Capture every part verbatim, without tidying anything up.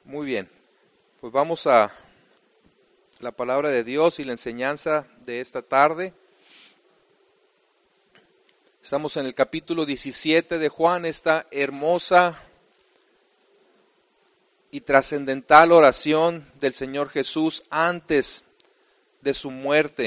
Muy bien, pues vamos a la palabra de Dios y la enseñanza de esta tarde. Estamos en el capítulo diecisiete de Juan, esta hermosa y trascendental oración del Señor Jesús antes de su muerte.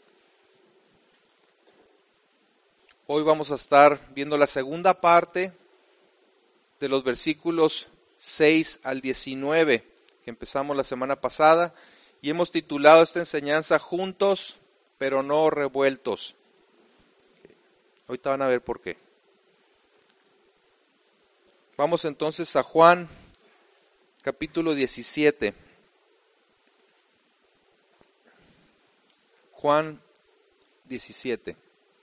Hoy vamos a estar viendo la segunda parte de los versículos seis al diecinueve, que empezamos la semana pasada, y hemos titulado esta enseñanza Juntos, pero no revueltos. Ahorita van a ver por qué. Vamos entonces a Juan, capítulo diecisiete. Juan diecisiete.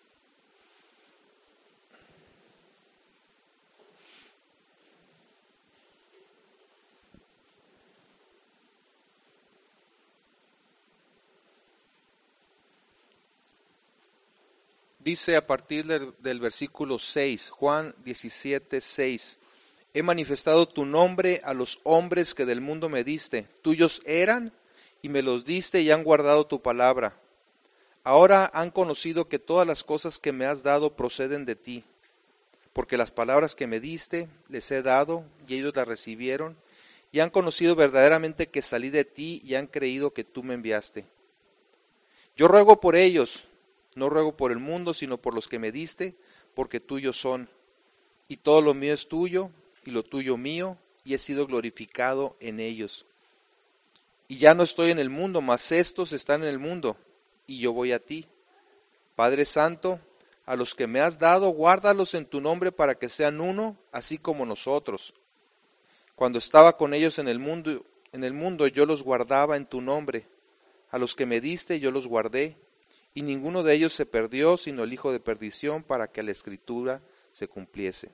Dice a partir del, del versículo seis, Juan diecisiete, seis. He manifestado tu nombre a los hombres que del mundo me diste. Tuyos eran y me los diste y han guardado tu palabra. Ahora han conocido que todas las cosas que me has dado proceden de ti. Porque las palabras que me diste les he dado y ellos las recibieron y han conocido verdaderamente que salí de ti y han creído que tú me enviaste. Yo ruego por ellos. No ruego por el mundo, sino por los que me diste, porque tuyos son. Y todo lo mío es tuyo, y lo tuyo mío, y he sido glorificado en ellos. Y ya no estoy en el mundo, mas estos están en el mundo, y yo voy a ti. Padre Santo, a los que me has dado, guárdalos en tu nombre para que sean uno, así como nosotros. Cuando estaba con ellos en el mundo, en el mundo yo los guardaba en tu nombre. A los que me diste yo los guardé. Y ninguno de ellos se perdió, sino el hijo de perdición, para que la escritura se cumpliese.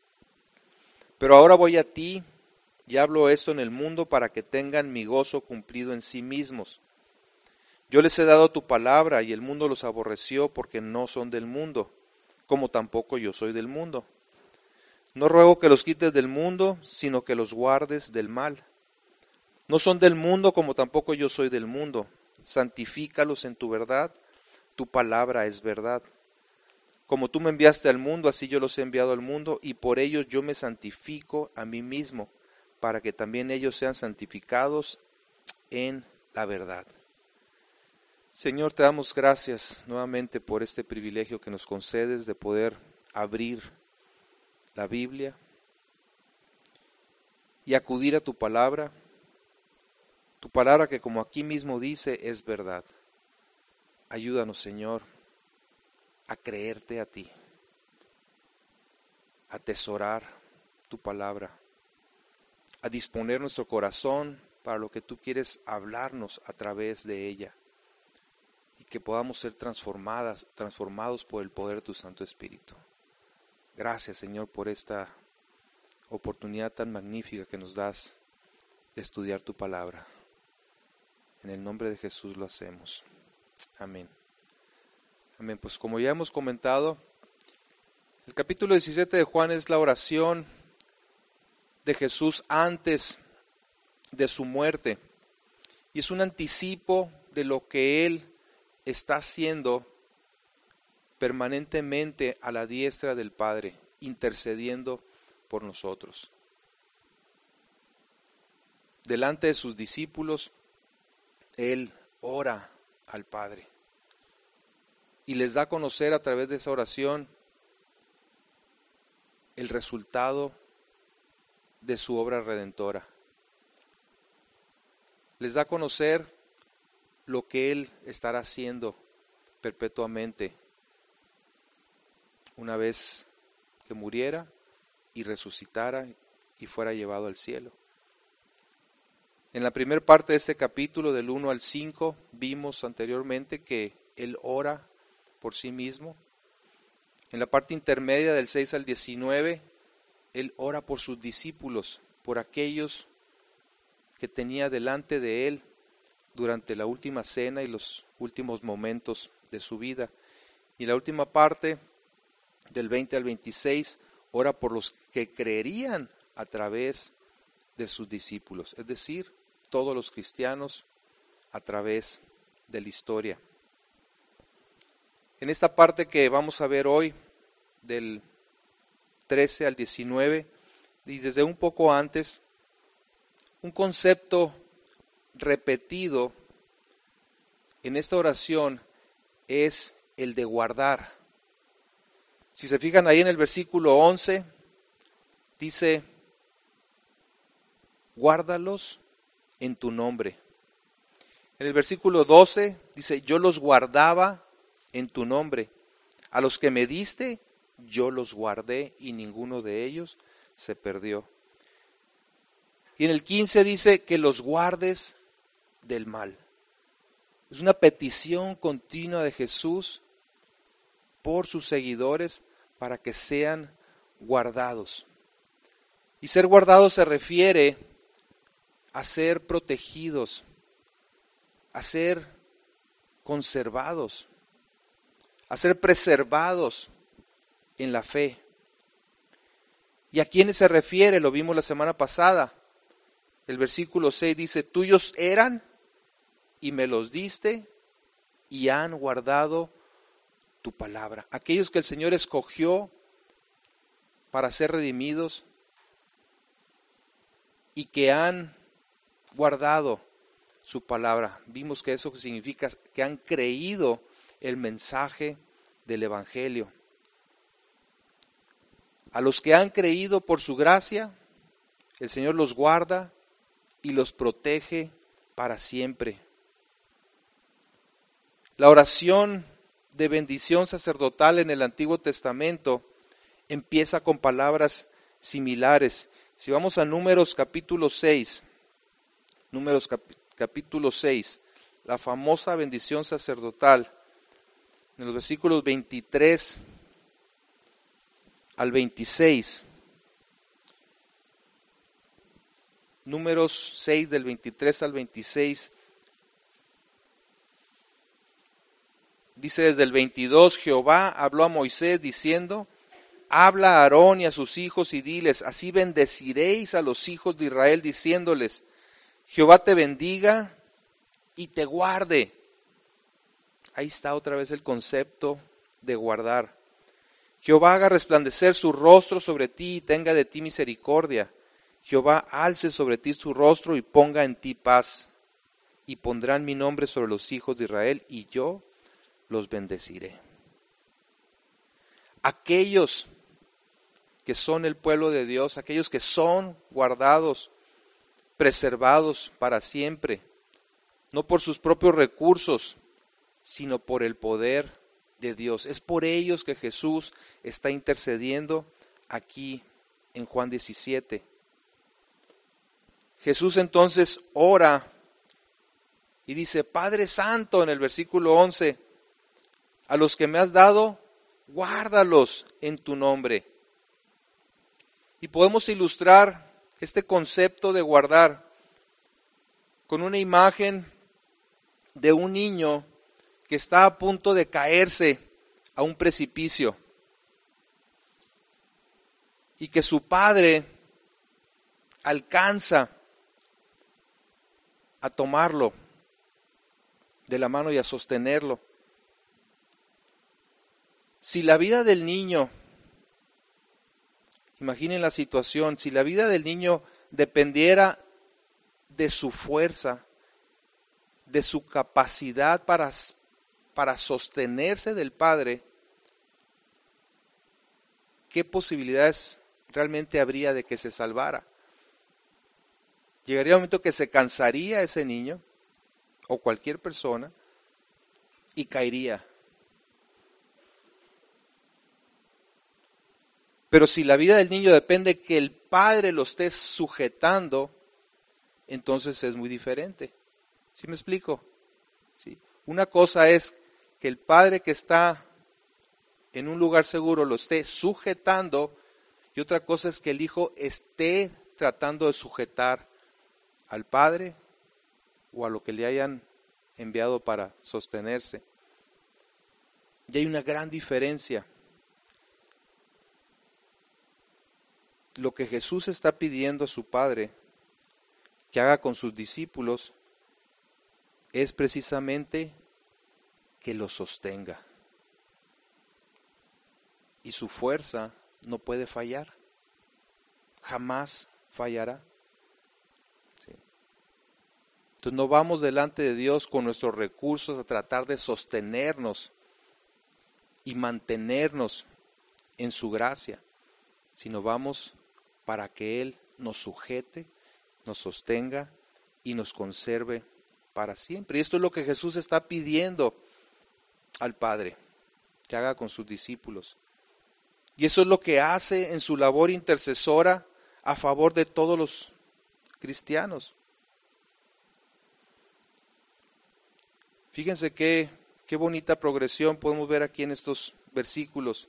Pero ahora voy a ti, y hablo esto en el mundo, para que tengan mi gozo cumplido en sí mismos. Yo les he dado tu palabra, y el mundo los aborreció, porque no son del mundo, como tampoco yo soy del mundo. No ruego que los quites del mundo, sino que los guardes del mal. No son del mundo, como tampoco yo soy del mundo. Santifícalos en tu verdad. Tu palabra es verdad. Como tú me enviaste al mundo, así yo los he enviado al mundo, y por ellos yo me santifico a mí mismo, para que también ellos sean santificados en la verdad. Señor, te damos gracias nuevamente por este privilegio que nos concedes de poder abrir la Biblia y acudir a tu palabra, tu palabra que, como aquí mismo dice, es verdad. Ayúdanos, Señor, a creerte a ti, a atesorar tu palabra, a disponer nuestro corazón para lo que tú quieres hablarnos a través de ella y que podamos ser transformadas, transformados por el poder de tu Santo Espíritu. Gracias, Señor, por esta oportunidad tan magnífica que nos das de estudiar tu palabra. En el nombre de Jesús lo hacemos. Amén. Amén. Pues como ya hemos comentado, el capítulo diecisiete de Juan es la oración de Jesús antes de su muerte. Y es un anticipo de lo que Él está haciendo permanentemente a la diestra del Padre, intercediendo por nosotros. Delante de sus discípulos, Él ora al Padre y les da a conocer a través de esa oración el resultado de su obra redentora. Les da a conocer lo que Él estará haciendo perpetuamente una vez que muriera y resucitara y fuera llevado al cielo. En la primera parte de este capítulo, del uno al cinco, vimos anteriormente que Él ora por sí mismo. En la parte intermedia, del seis al diecinueve, Él ora por sus discípulos, por aquellos que tenía delante de Él durante la última cena y los últimos momentos de su vida. Y en la última parte, del veinte al veintiséis, ora por los que creerían a través de sus discípulos, es decir, todos los cristianos a través de la historia. En esta parte que vamos a ver hoy, del trece al diecinueve, y desde un poco antes, un concepto repetido en esta oración es el de guardar. Si se fijan ahí en el versículo once, dice, guárdalos en tu nombre. En el versículo doce dice, yo los guardaba en tu nombre. A los que me diste, yo los guardé y ninguno de ellos se perdió. Y en el quince dice que los guardes del mal. Es una petición continua de Jesús por sus seguidores para que sean guardados. Y ser guardados se refiere a ser protegidos, a ser conservados, a ser preservados en la fe. ¿Y a quiénes se refiere? Lo vimos la semana pasada. El versículo seis dice, tuyos eran y me los diste y han guardado tu palabra. Aquellos que el Señor escogió para ser redimidos y que han guardado su palabra. Vimos que eso significa que han creído el mensaje del Evangelio. A los que han creído por su gracia, el Señor los guarda y los protege para siempre. La oración de bendición sacerdotal en el Antiguo Testamento empieza con palabras similares. Si vamos a Números capítulo seis, Números cap- capítulo seis, la famosa bendición sacerdotal, en los versículos veintitrés al veintiséis. Números seis del veintitrés al veintiséis. Dice desde el veintidós, Jehová habló a Moisés diciendo, habla a Aarón y a sus hijos y diles, así bendeciréis a los hijos de Israel diciéndoles, Jehová te bendiga y te guarde. Ahí está otra vez el concepto de guardar. Jehová haga resplandecer su rostro sobre ti y tenga de ti misericordia. Jehová alce sobre ti su rostro y ponga en ti paz. Y pondrán mi nombre sobre los hijos de Israel y yo los bendeciré. Aquellos que son el pueblo de Dios, aquellos que son guardados, preservados para siempre, no por sus propios recursos, sino por el poder de Dios. Es por ellos que Jesús está intercediendo aquí en Juan diecisiete. Jesús entonces ora y dice, Padre Santo, en el versículo once, a los que me has dado, guárdalos en tu nombre. Y podemos ilustrar este concepto de guardar con una imagen de un niño que está a punto de caerse a un precipicio y que su padre alcanza a tomarlo de la mano y a sostenerlo. Si la vida del niño, imaginen la situación, si la vida del niño dependiera de su fuerza, de su capacidad para, para sostenerse del padre, ¿qué posibilidades realmente habría de que se salvara? Llegaría un momento que se cansaría ese niño o cualquier persona y caería. Pero si la vida del niño depende que el padre lo esté sujetando, entonces es muy diferente. ¿Sí me explico? ¿Sí? Una cosa es que el padre que está en un lugar seguro lo esté sujetando y otra cosa es que el hijo esté tratando de sujetar al padre o a lo que le hayan enviado para sostenerse. Y hay una gran diferencia. Lo que Jesús está pidiendo a su Padre que haga con sus discípulos es precisamente que los sostenga. Y su fuerza no puede fallar, jamás fallará. Sí. Entonces no vamos delante de Dios con nuestros recursos a tratar de sostenernos y mantenernos en su gracia, sino vamos para que Él nos sujete, nos sostenga y nos conserve para siempre. Y esto es lo que Jesús está pidiendo al Padre, que haga con sus discípulos. Y eso es lo que hace en su labor intercesora a favor de todos los cristianos. Fíjense qué, qué bonita progresión podemos ver aquí en estos versículos.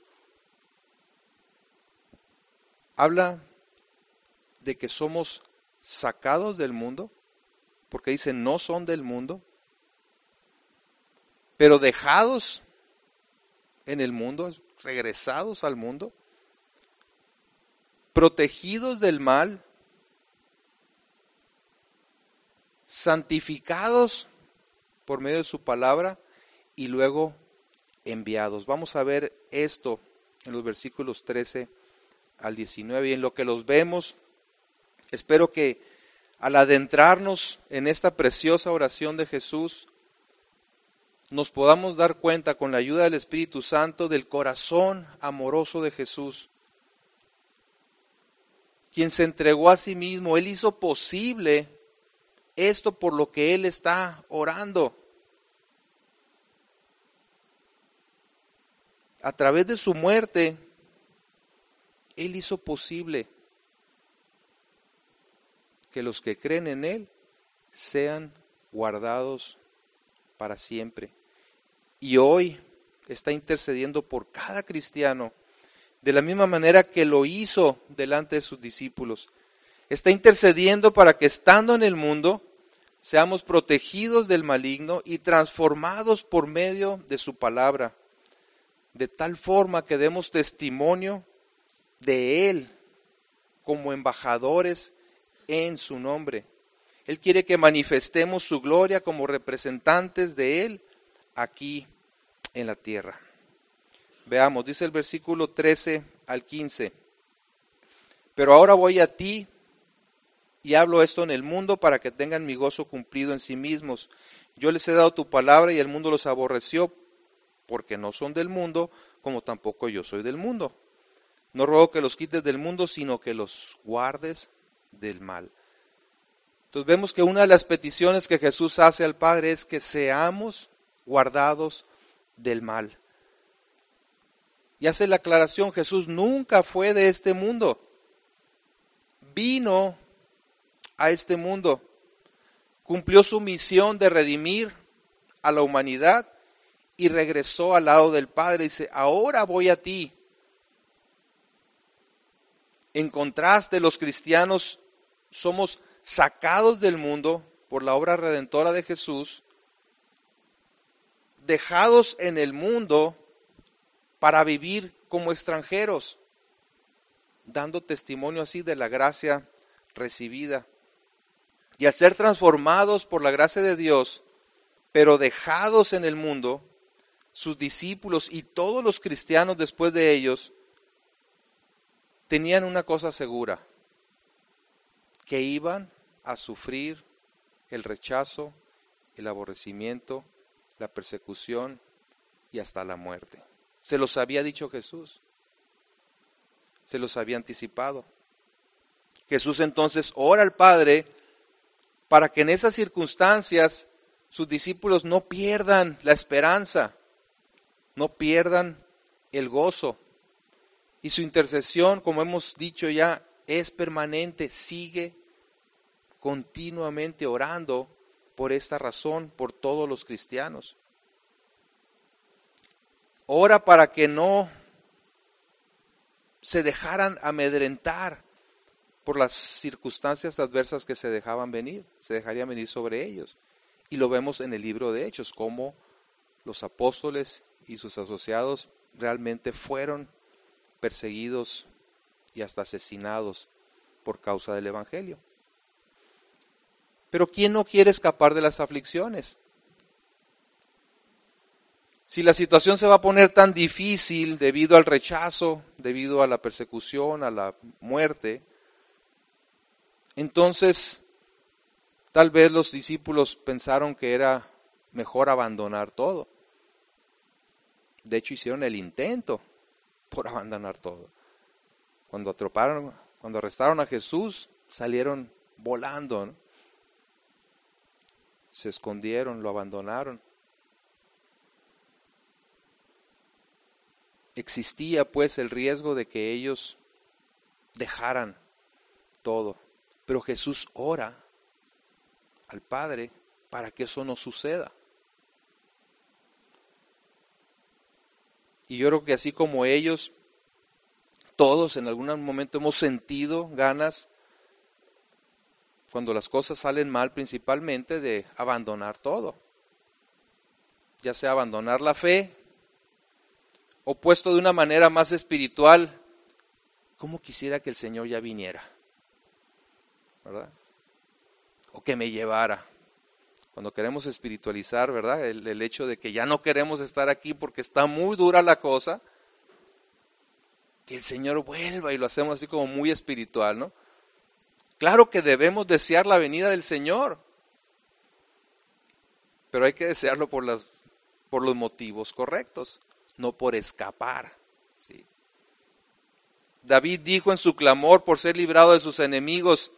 Habla de que somos sacados del mundo, porque dice no son del mundo, pero dejados en el mundo, regresados al mundo, protegidos del mal, santificados por medio de su palabra y luego enviados. Vamos a ver esto en los versículos trece al diecinueve, y en lo que los vemos, espero que al adentrarnos en esta preciosa oración de Jesús, nos podamos dar cuenta con la ayuda del Espíritu Santo del corazón amoroso de Jesús, quien se entregó a sí mismo. Él hizo posible esto por lo que Él está orando. A través de su muerte, Él hizo posible que los que creen en Él sean guardados para siempre. Y hoy está intercediendo por cada cristiano de la misma manera que lo hizo delante de sus discípulos. Está intercediendo para que estando en el mundo seamos protegidos del maligno y transformados por medio de su palabra, de tal forma que demos testimonio de Él como embajadores en su nombre. Él quiere que manifestemos su gloria como representantes de Él aquí en la tierra. Veamos, dice el versículo trece al quince. Pero ahora voy a ti y hablo esto en el mundo para que tengan mi gozo cumplido en sí mismos. Yo les he dado tu palabra y el mundo los aborreció porque no son del mundo, como tampoco yo soy del mundo. No ruego que los quites del mundo, sino que los guardes del mal. Entonces vemos que una de las peticiones que Jesús hace al Padre es que seamos guardados del mal. Y hace la aclaración, Jesús nunca fue de este mundo. Vino a este mundo, cumplió su misión de redimir a la humanidad y regresó al lado del Padre. Dice, ahora voy a ti. En contraste, los cristianos somos sacados del mundo por la obra redentora de Jesús, dejados en el mundo para vivir como extranjeros, dando testimonio así de la gracia recibida. Y al ser transformados por la gracia de Dios, pero dejados en el mundo, sus discípulos y todos los cristianos después de ellos tenían una cosa segura, que iban a sufrir el rechazo, el aborrecimiento, la persecución y hasta la muerte. Se los había dicho Jesús, se los había anticipado. Jesús entonces ora al Padre para que en esas circunstancias sus discípulos no pierdan la esperanza, no pierdan el gozo. Y su intercesión, como hemos dicho ya, es permanente, sigue continuamente orando por esta razón, por todos los cristianos. Ora para que no se dejaran amedrentar por las circunstancias adversas que se dejaban venir, se dejarían venir sobre ellos. Y lo vemos en el libro de Hechos, cómo los apóstoles y sus asociados realmente fueron perseguidos y hasta asesinados por causa del Evangelio. Pero ¿quién no quiere escapar de las aflicciones? Si la situación se va a poner tan difícil debido al rechazo, debido a la persecución, a la muerte, entonces tal vez los discípulos pensaron que era mejor abandonar todo. De hecho, hicieron el intento por abandonar todo. Cuando atroparon, cuando arrestaron a Jesús, salieron volando, ¿no? Se escondieron, lo abandonaron. Existía pues el riesgo de que ellos dejaran todo. Pero Jesús ora al Padre para que eso no suceda. Y yo creo que así como ellos, todos en algún momento hemos sentido ganas, cuando las cosas salen mal, principalmente de abandonar todo. Ya sea abandonar la fe, o puesto de una manera más espiritual, ¿cómo quisiera que el Señor ya viniera? ¿Verdad? O que me llevara. Cuando queremos espiritualizar, ¿verdad? El, el hecho de que ya no queremos estar aquí porque está muy dura la cosa, que el Señor vuelva, y lo hacemos así como muy espiritual, ¿no? Claro que debemos desear la venida del Señor, pero hay que desearlo por, las, por los motivos correctos, no por escapar, ¿sí? David dijo en su clamor por ser librado de sus enemigos,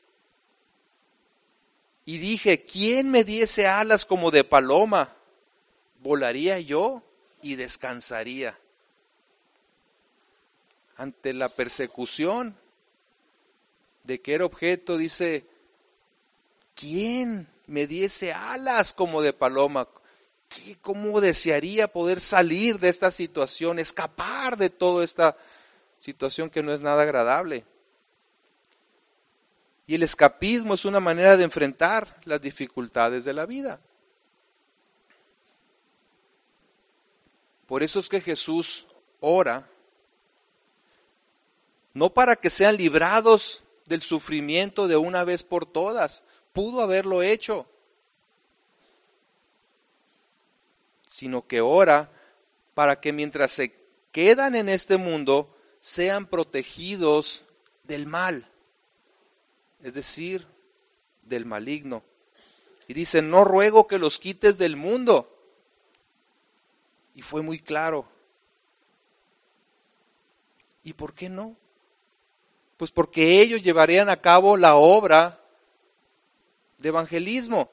y dije, ¿quién me diese alas como de paloma? Volaría yo y descansaría. Ante la persecución de que era objeto, dice, ¿quién me diese alas como de paloma? ¿Qué, ¿Cómo desearía poder salir de esta situación, escapar de toda esta situación que no es nada agradable? Y el escapismo es una manera de enfrentar las dificultades de la vida. Por eso es que Jesús ora, no para que sean librados del sufrimiento de una vez por todas, pudo haberlo hecho, sino que ora para que mientras se quedan en este mundo, sean protegidos del mal, es decir, del maligno. Y dice, no ruego que los quites del mundo. Y fue muy claro. ¿Y por qué no? Pues porque ellos llevarían a cabo la obra de evangelismo.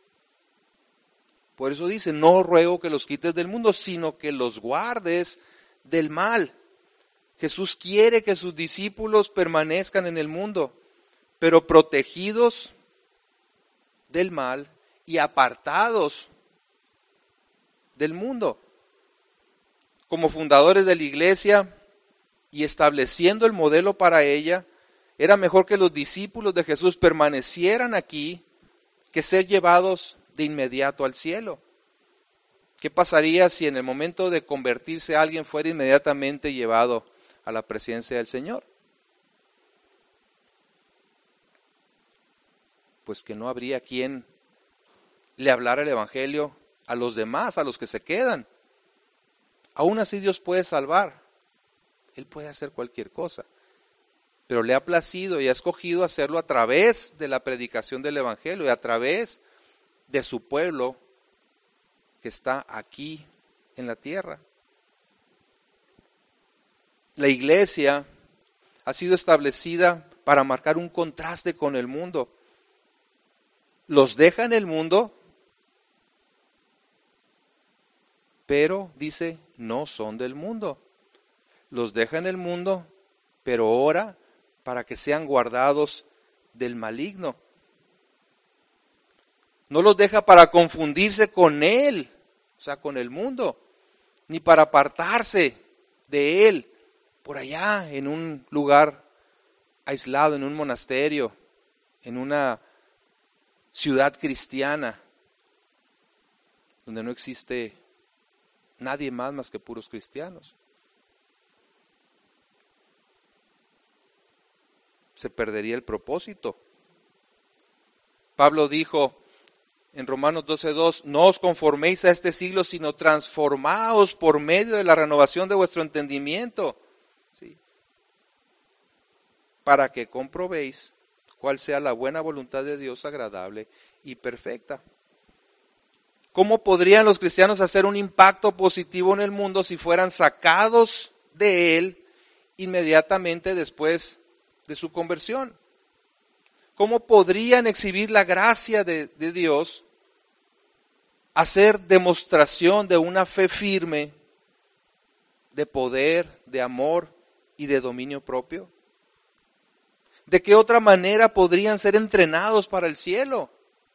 Por eso dice, no ruego que los quites del mundo, sino que los guardes del mal. Jesús quiere que sus discípulos permanezcan en el mundo, pero protegidos del mal y apartados del mundo. Como fundadores de la iglesia y estableciendo el modelo para ella, era mejor que los discípulos de Jesús permanecieran aquí que ser llevados de inmediato al cielo. ¿Qué pasaría si en el momento de convertirse alguien fuera inmediatamente llevado a la presencia del Señor? Pues que no habría quien le hablara el evangelio a los demás, a los que se quedan. Aún así Dios puede salvar. Él puede hacer cualquier cosa. Pero le ha placido y ha escogido hacerlo a través de la predicación del evangelio y a través de su pueblo que está aquí en la tierra. La iglesia ha sido establecida para marcar un contraste con el mundo. Los deja en el mundo, pero dice, no son del mundo. Los deja en el mundo, pero ora para que sean guardados del maligno. No los deja para confundirse con él, o sea, con el mundo, ni para apartarse de él, por allá en un lugar aislado, en un monasterio, en una ciudad cristiana, donde no existe nadie más más que puros cristianos. Se perdería el propósito. Pablo dijo en Romanos doce dos, no os conforméis a este siglo, sino transformaos por medio de la renovación de vuestro entendimiento, ¿sí? Para que comprobéis cuál sea la buena voluntad de Dios, agradable y perfecta. ¿Cómo podrían los cristianos hacer un impacto positivo en el mundo si fueran sacados de él inmediatamente después de su conversión? ¿Cómo podrían exhibir la gracia de, de Dios, hacer demostración de una fe firme, de poder, de amor y de dominio propio? ¿De qué otra manera podrían ser entrenados para el cielo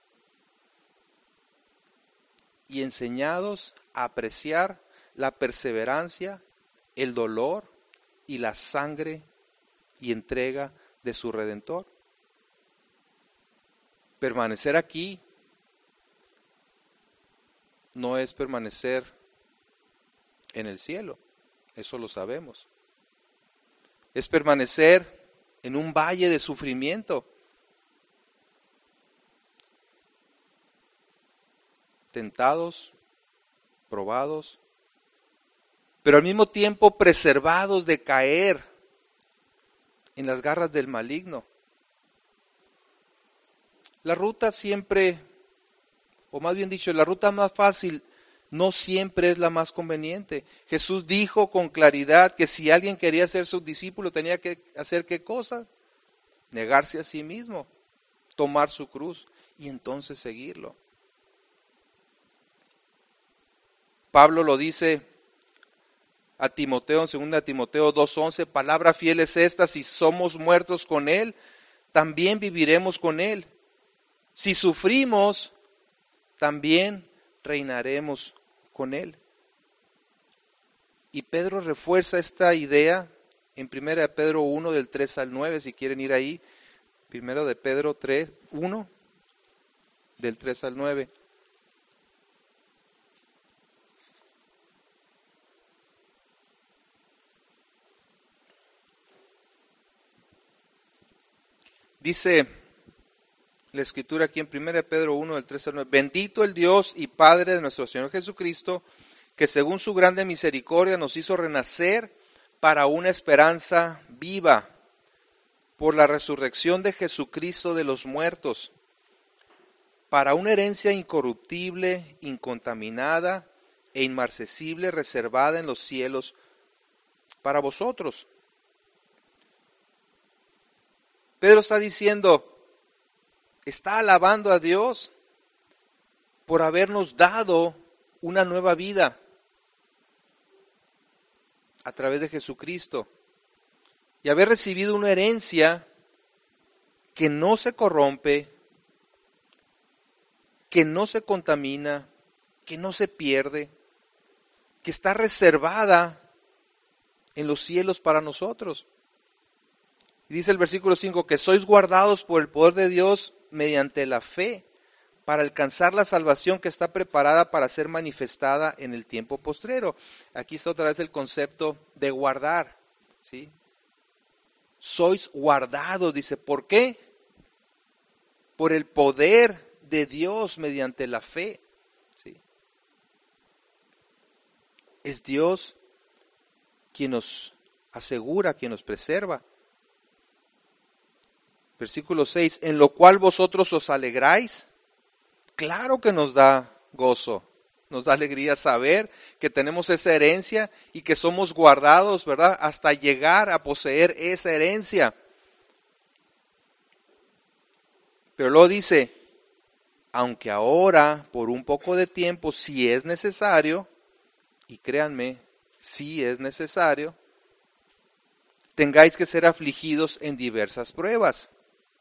y enseñados a apreciar la perseverancia, el dolor y la sangre y entrega de su Redentor? Permanecer aquí no es permanecer en el cielo, eso lo sabemos. Es permanecer en un valle de sufrimiento, tentados, probados, pero al mismo tiempo preservados de caer en las garras del maligno. La ruta siempre, o más bien dicho, la ruta más fácil no siempre es la más conveniente. Jesús dijo con claridad que si alguien quería ser su discípulo tenía que hacer ¿qué cosa? Negarse a sí mismo, tomar su cruz y entonces seguirlo. Pablo lo dice a Timoteo en dos Timoteo dos once, palabra fiel es esta, si somos muertos con él, también viviremos con él. Si sufrimos, también reinaremos con él. Y Pedro refuerza esta idea en primera de Pedro uno del tres al nueve, si quieren ir ahí. primera de Pedro tres, uno del tres al nueve. Dice la escritura aquí en primera de Pedro uno del tres al nueve, bendito el Dios y Padre de nuestro Señor Jesucristo, que según su grande misericordia nos hizo renacer para una esperanza viva por la resurrección de Jesucristo de los muertos, para una herencia incorruptible, incontaminada e inmarcesible, reservada en los cielos para vosotros. Pedro está diciendo, está alabando a Dios por habernos dado una nueva vida a través de Jesucristo y haber recibido una herencia que no se corrompe, que no se contamina, que no se pierde, que está reservada en los cielos para nosotros. Y dice el versículo cinco, que sois guardados por el poder de Dios mediante la fe, para alcanzar la salvación que está preparada para ser manifestada en el tiempo postrero. Aquí está otra vez el concepto de guardar, ¿sí? Sois guardados, dice, ¿por qué? Por el poder de Dios mediante la fe, ¿sí? Es Dios quien nos asegura, quien nos preserva. Versículo seis, en lo cual vosotros os alegráis. Claro que nos da gozo, nos da alegría saber que tenemos esa herencia y que somos guardados, ¿verdad? Hasta llegar a poseer esa herencia. Pero luego dice, aunque ahora, por un poco de tiempo, si es necesario, y créanme, si es necesario, tengáis que ser afligidos en diversas pruebas,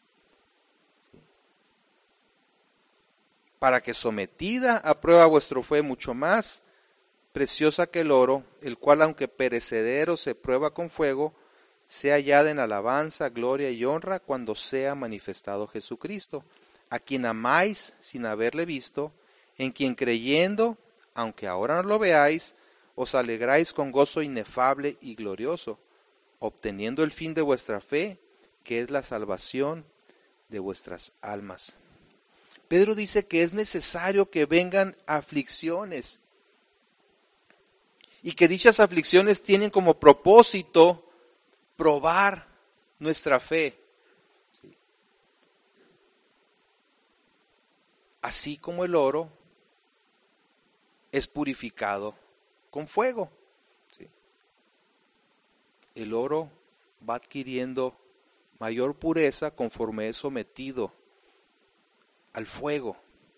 para que sometida a prueba vuestra fe mucho más preciosa que el oro, el cual aunque perecedero se prueba con fuego, sea hallada en alabanza, gloria y honra cuando sea manifestado Jesucristo, a quien amáis sin haberle visto, en quien creyendo, aunque ahora no lo veáis, os alegráis con gozo inefable y glorioso, obteniendo el fin de vuestra fe, que es la salvación de vuestras almas. Pedro dice que es necesario que vengan aflicciones y que dichas aflicciones tienen como propósito probar nuestra fe. Así como el oro es purificado con fuego. ¿Sí? El oro va adquiriendo mayor pureza conforme es sometido al fuego.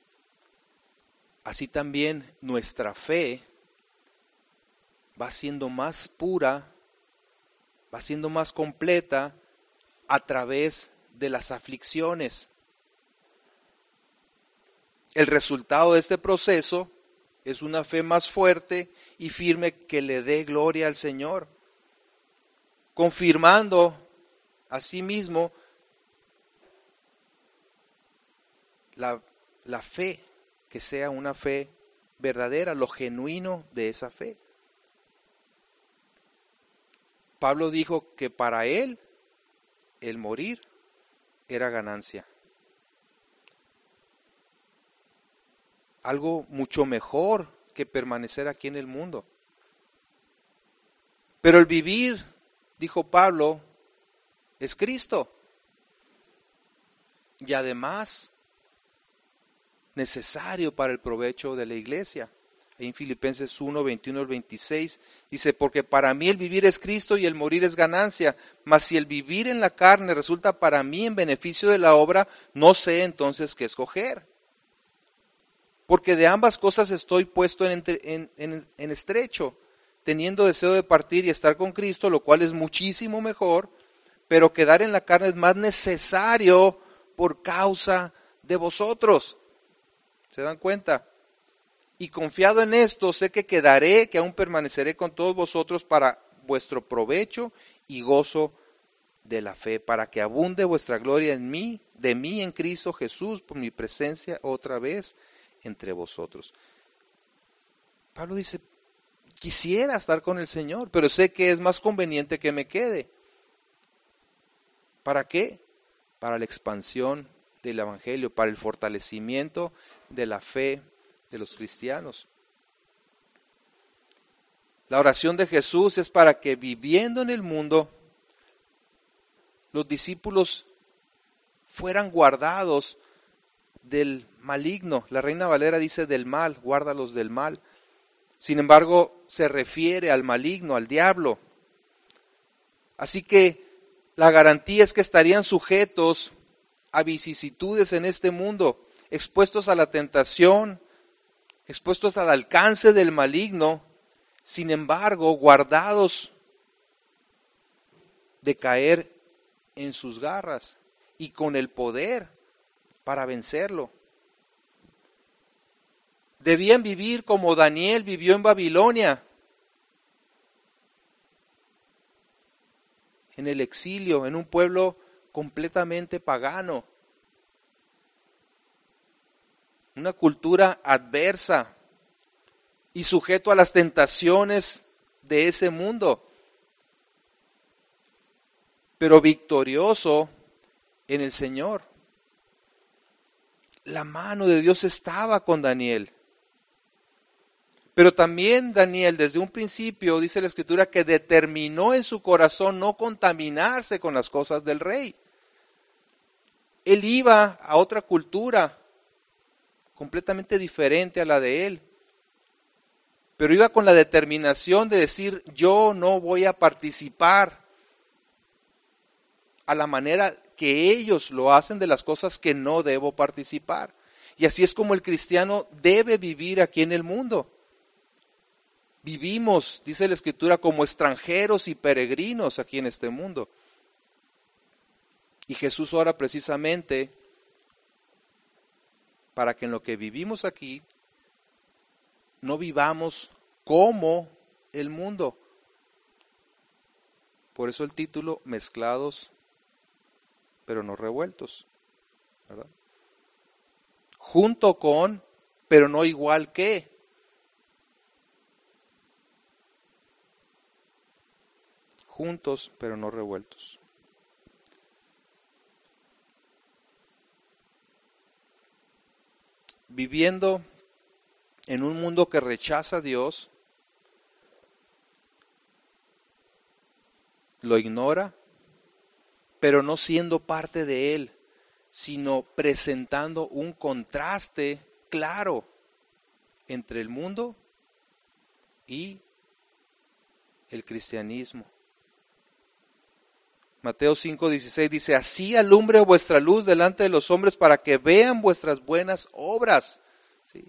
Así también nuestra fe va siendo más pura, va siendo más completa a través de las aflicciones. El resultado de este proceso es una fe más fuerte y firme que le dé gloria al Señor, confirmando asimismo la, la fe, que sea una fe verdadera, lo genuino de esa fe. Pablo dijo que para él el morir era ganancia. Algo mucho mejor que permanecer aquí en el mundo. Pero el vivir, dijo Pablo, es Cristo. Y además, necesario para el provecho de la iglesia. Ahí en Filipenses uno, veintiuno al veintiséis, dice, porque para mí el vivir es Cristo y el morir es ganancia, mas si el vivir en la carne resulta para mí en beneficio de la obra, no sé entonces qué escoger. Porque de ambas cosas estoy puesto en, en, en, en estrecho, teniendo deseo de partir y estar con Cristo, lo cual es muchísimo mejor, pero quedar en la carne es más necesario por causa de vosotros. ¿Se dan cuenta? Y confiado en esto, sé que quedaré, que aún permaneceré con todos vosotros para vuestro provecho y gozo de la fe, para que abunde vuestra gloria en mí, de mí en Cristo Jesús, por mi presencia otra vez entre vosotros. Pablo dice, quisiera estar con el Señor, pero sé que es más conveniente que me quede. ¿Para qué? Para la expansión del Evangelio, para el fortalecimiento de la fe de los cristianos. La oración de Jesús es para que viviendo en el mundo, los discípulos fueran guardados del maligno. La Reina Valera dice del mal, guárdalos del mal. Sin embargo, se refiere al maligno, al diablo. Así que la garantía es que estarían sujetos a vicisitudes en este mundo, expuestos a la tentación, expuestos al alcance del maligno, sin embargo, guardados de caer en sus garras y con el poder para vencerlo. Debían vivir como Daniel vivió en Babilonia, en el exilio, en un pueblo completamente pagano, una cultura adversa y sujeto a las tentaciones de ese mundo, pero victorioso en el Señor. La mano de Dios estaba con Daniel. Pero también Daniel, desde un principio, dice la Escritura, que determinó en su corazón no contaminarse con las cosas del rey. Él iba a otra cultura, completamente diferente a la de él. Pero iba con la determinación de decir, yo no voy a participar a la manera que ellos lo hacen de las cosas que no debo participar. Y así es como el cristiano debe vivir aquí en el mundo. Vivimos, dice la Escritura, como extranjeros y peregrinos aquí en este mundo. Y Jesús ora precisamente para que en lo que vivimos aquí no vivamos como el mundo. Por eso el título, mezclados pero no revueltos, ¿verdad? Junto con, pero no igual que. Juntos, pero no revueltos. viviendo en un mundo que rechaza a Dios, lo ignora, pero no siendo parte de Él, sino presentando un contraste claro entre el mundo y el cristianismo. Mateo cinco dieciséis dice, así alumbre vuestra luz delante de los hombres para que vean vuestras buenas obras. ¿Sí?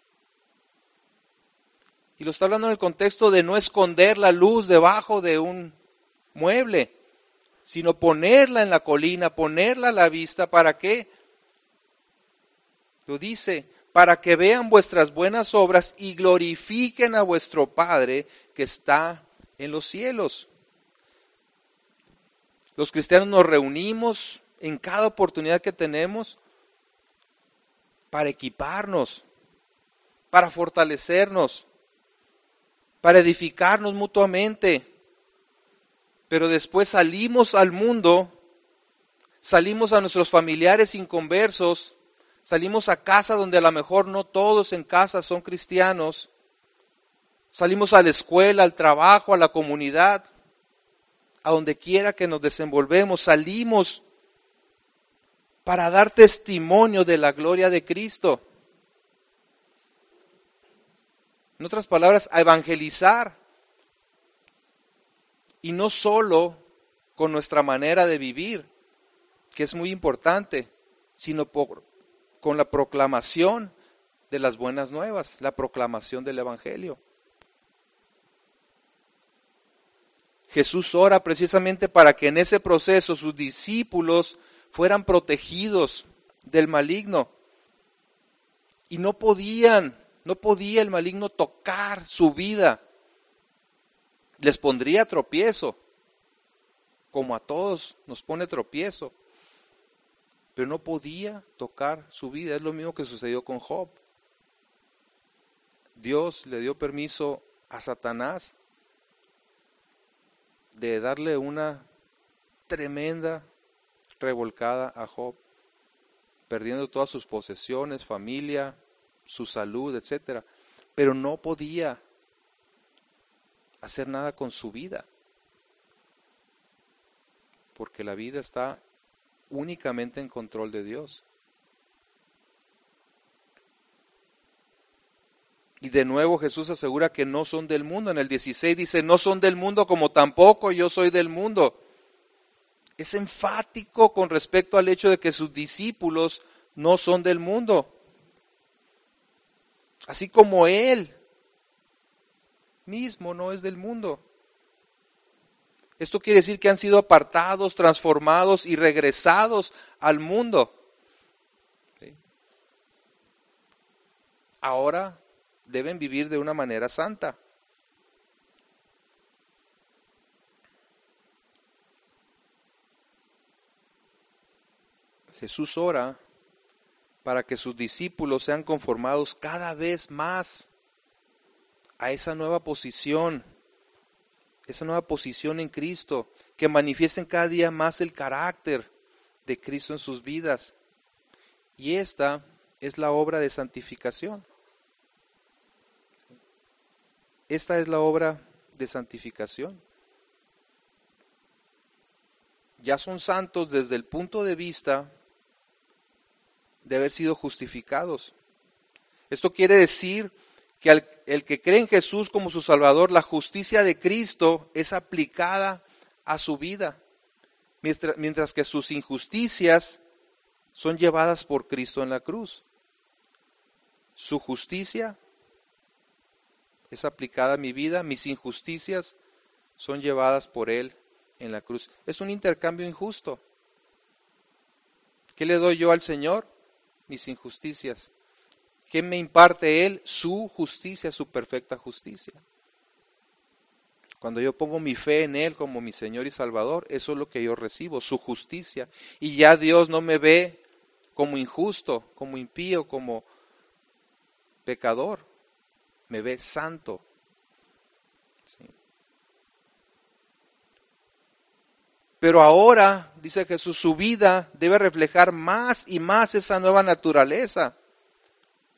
Y lo está hablando en el contexto de no esconder la luz debajo de un mueble, sino ponerla en la colina, ponerla a la vista. ¿Para qué? Lo dice, para que vean vuestras buenas obras y glorifiquen a vuestro Padre que está en los cielos. Los cristianos nos reunimos en cada oportunidad que tenemos para equiparnos, para fortalecernos, para edificarnos mutuamente. Pero después salimos al mundo, salimos a nuestros familiares inconversos, salimos a casa donde a lo mejor no todos en casa son cristianos, salimos a la escuela, al trabajo, a la comunidad, a donde quiera que nos desenvolvemos, salimos para dar testimonio de la gloria de Cristo. En otras palabras, a evangelizar. Y no solo con nuestra manera de vivir, que es muy importante, sino por, con la proclamación de las buenas nuevas, la proclamación del Evangelio. Jesús ora precisamente para que en ese proceso sus discípulos fueran protegidos del maligno. Y no podían, no podía el maligno tocar su vida. Les pondría tropiezo, como a todos nos pone tropiezo. Pero no podía tocar su vida. Es lo mismo que sucedió con Job. Dios le dio permiso a Satanás de darle una tremenda revolcada a Job, perdiendo todas sus posesiones, familia, su salud, etcétera. Pero no podía hacer nada con su vida, porque la vida está únicamente en control de Dios. Y de nuevo Jesús asegura que no son del mundo. En el dieciséis dice, no son del mundo como tampoco yo soy del mundo. Es enfático con respecto al hecho de que sus discípulos no son del mundo. Así como Él mismo no es del mundo. Esto quiere decir que han sido apartados, transformados y regresados al mundo. ¿Sí? Ahora deben vivir de una manera santa. Jesús ora para que sus discípulos sean conformados cada vez más a esa nueva posición, esa nueva posición en Cristo, que manifiesten cada día más el carácter de Cristo en sus vidas. Y esta es la obra de santificación. Esta es la obra de santificación. Ya son santos desde el punto de vista de haber sido justificados. Esto quiere decir que al, el que cree en Jesús como su Salvador, la justicia de Cristo es aplicada a su vida, mientras, mientras que sus injusticias son llevadas por Cristo en la cruz. Su justicia es aplicada a mi vida, mis injusticias son llevadas por Él en la cruz. Es un intercambio injusto. ¿Qué le doy yo al Señor? Mis injusticias. ¿Qué me imparte Él? Su justicia, su perfecta justicia. Cuando yo pongo mi fe en Él como mi Señor y Salvador, eso es lo que yo recibo, su justicia. Y ya Dios no me ve como injusto, como impío, como pecador. Me ve santo. ¿Sí? Pero ahora, dice Jesús, su vida debe reflejar más y más esa nueva naturaleza.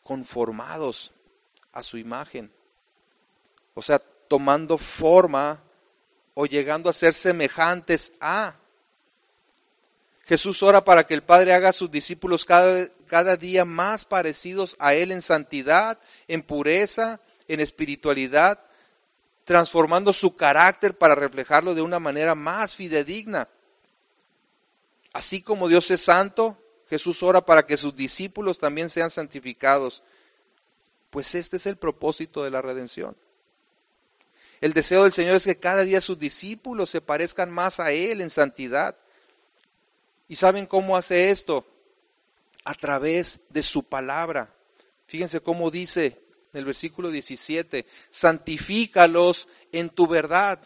conformados a su imagen. O sea, tomando forma o llegando a ser semejantes a. Jesús ora para que el Padre haga a sus discípulos cada, cada día más parecidos a Él en santidad, en pureza, en espiritualidad, transformando su carácter para reflejarlo de una manera más fidedigna. Así como Dios es santo, Jesús ora para que sus discípulos también sean santificados. Pues este es el propósito de la redención. El deseo del Señor es que cada día sus discípulos se parezcan más a Él en santidad. ¿Y saben cómo hace esto? A través de su palabra. Fíjense cómo dice en el versículo diecisiete, santifícalos en tu verdad.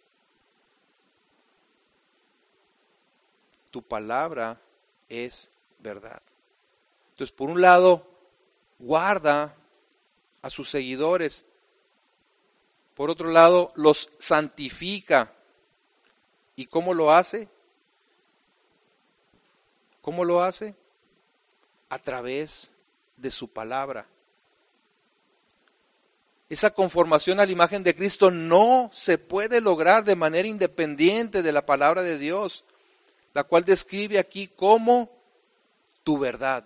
Tu palabra es verdad. Entonces, por un lado, guarda a sus seguidores. Por otro lado, los santifica. ¿Y cómo lo hace? ¿Cómo lo hace? A través de su palabra. Esa conformación a la imagen de Cristo no se puede lograr de manera independiente de la palabra de Dios, la cual describe aquí como tu verdad.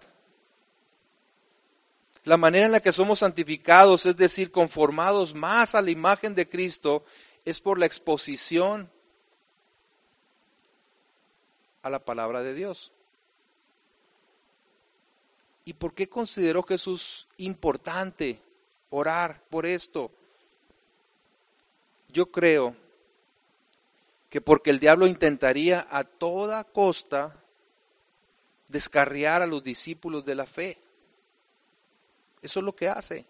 La manera en la que somos santificados, es decir, conformados más a la imagen de Cristo, es por la exposición a la palabra de Dios. ¿Y por qué consideró Jesús importante orar por esto? Yo creo que porque el diablo intentaría a toda costa descarriar a los discípulos de la fe. Eso es lo que hace.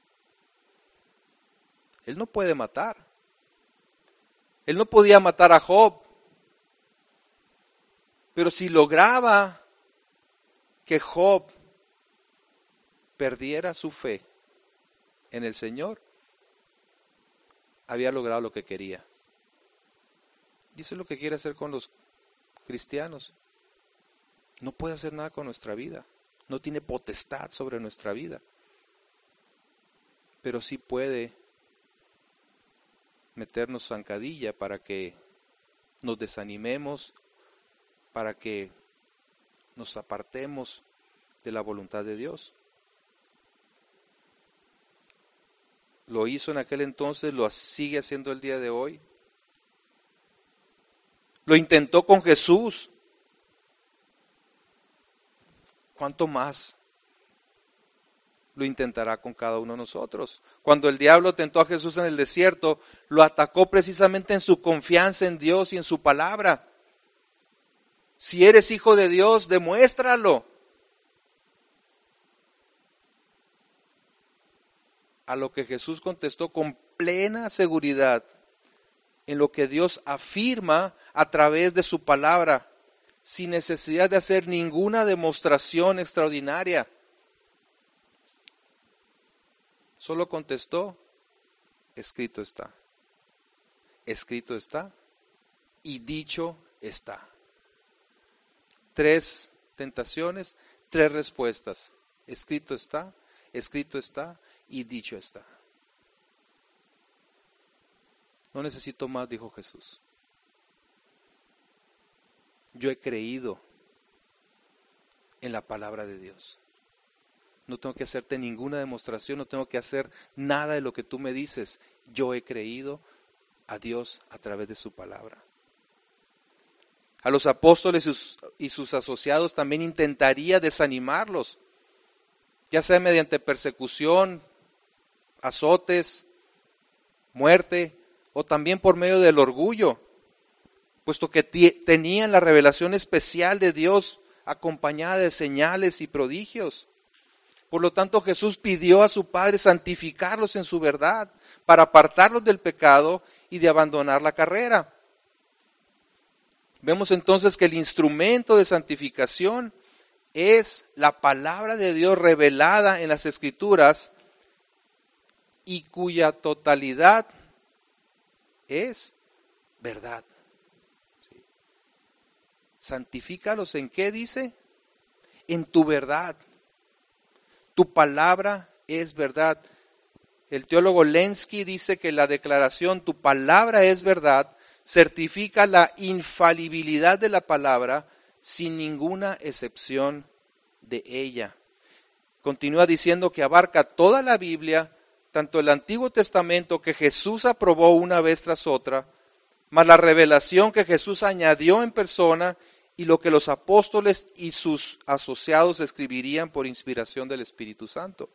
Él no puede matar. Él no podía matar a Job. Pero si lograba que Job perdiera su fe en el Señor, había logrado lo que quería. Y eso es lo que quiere hacer con los cristianos. No puede hacer nada con nuestra vida. No tiene potestad sobre nuestra vida. Pero sí puede meternos zancadilla para que nos desanimemos, para que nos apartemos de la voluntad de Dios. Lo hizo en aquel entonces, lo sigue haciendo el día de hoy. Lo intentó con Jesús. ¿Cuánto más lo intentará con cada uno de nosotros? Cuando el diablo tentó a Jesús en el desierto, lo atacó precisamente en su confianza en Dios y en su palabra. Si eres hijo de Dios, demuéstralo. A lo que Jesús contestó con plena seguridad en lo que Dios afirma a través de su palabra, sin necesidad de hacer ninguna demostración extraordinaria. Solo contestó, escrito está. Escrito está y dicho está. Tres tentaciones, tres respuestas. Escrito está, escrito está y dicho está. No necesito más, dijo Jesús. Yo he creído en la palabra de Dios. No tengo que hacerte ninguna demostración, no tengo que hacer nada de lo que tú me dices. Yo he creído a Dios a través de su palabra. A los apóstoles y sus, y sus asociados también intentaría desanimarlos, ya sea mediante persecución, azotes, muerte, o también por medio del orgullo, puesto que t- tenían la revelación especial de Dios acompañada de señales y prodigios. Por lo tanto, Jesús pidió a su Padre santificarlos en su verdad, para apartarlos del pecado y de abandonar la carrera. Vemos entonces que el instrumento de santificación es la palabra de Dios revelada en las Escrituras y cuya totalidad es verdad. ¿Sí? Santifícalos, ¿en qué dice? En tu verdad. Tu palabra es verdad. El teólogo Lenski dice que la declaración tu palabra es verdad certifica la infalibilidad de la palabra sin ninguna excepción de ella. Continúa diciendo que abarca toda la Biblia, tanto el Antiguo Testamento que Jesús aprobó una vez tras otra, más la revelación que Jesús añadió en persona y lo que los apóstoles y sus asociados escribirían por inspiración del Espíritu Santo.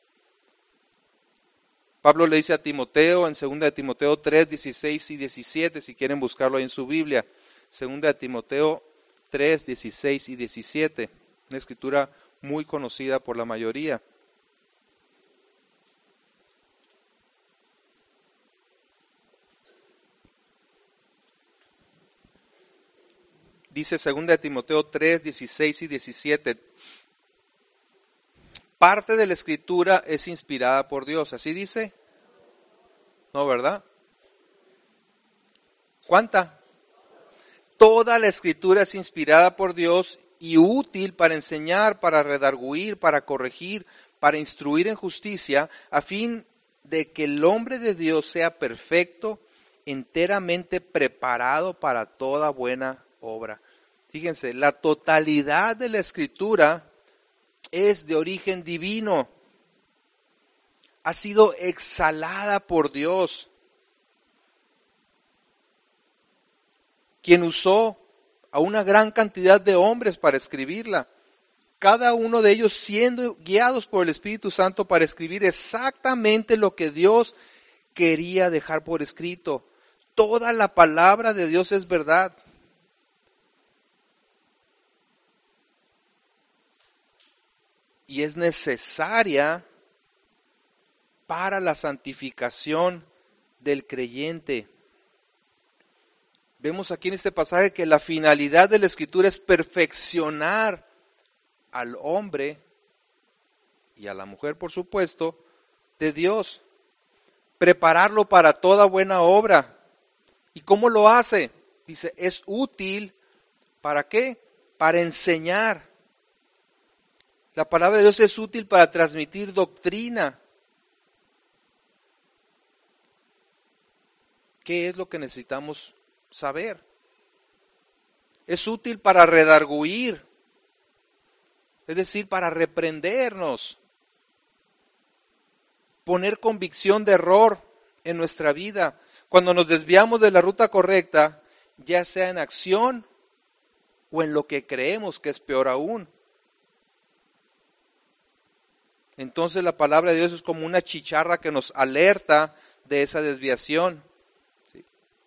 Pablo le dice a Timoteo en segunda de Timoteo tres, dieciséis y diecisiete, si quieren buscarlo ahí en su Biblia, segunda de Timoteo tres, dieciséis y diecisiete, una escritura muy conocida por la mayoría. Dice segunda de Timoteo tres, dieciséis y diecisiete, parte de la escritura es inspirada por Dios, ¿así dice? ¿No, verdad? ¿Cuánta? Toda la escritura es inspirada por Dios y útil para enseñar, para redarguir, para corregir, para instruir en justicia, a fin de que el hombre de Dios sea perfecto, enteramente preparado para toda buena obra. Fíjense, la totalidad de la escritura es de origen divino. Ha sido exhalada por Dios, quien usó a una gran cantidad de hombres para escribirla. Cada uno de ellos siendo guiados por el Espíritu Santo para escribir exactamente lo que Dios quería dejar por escrito. Toda la palabra de Dios es verdad. Y es necesaria para la santificación del creyente. Vemos aquí en este pasaje que la finalidad de la Escritura es perfeccionar al hombre y a la mujer, por supuesto, de Dios. Prepararlo para toda buena obra. ¿Y cómo lo hace? Dice, es útil, ¿para qué? Para enseñar. La palabra de Dios es útil para transmitir doctrina. ¿Qué es lo que necesitamos saber? Es útil para redarguir, es decir, para reprendernos, poner convicción de error en nuestra vida. Cuando nos desviamos de la ruta correcta, ya sea en acción o en lo que creemos que es peor aún. Entonces la palabra de Dios es como una chicharra que nos alerta de esa desviación. ¿Sí?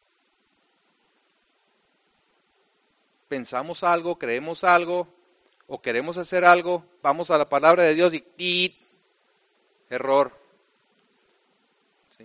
Pensamos algo, creemos algo, o queremos hacer algo, vamos a la palabra de Dios y ¡tit! Error. ¿Sí?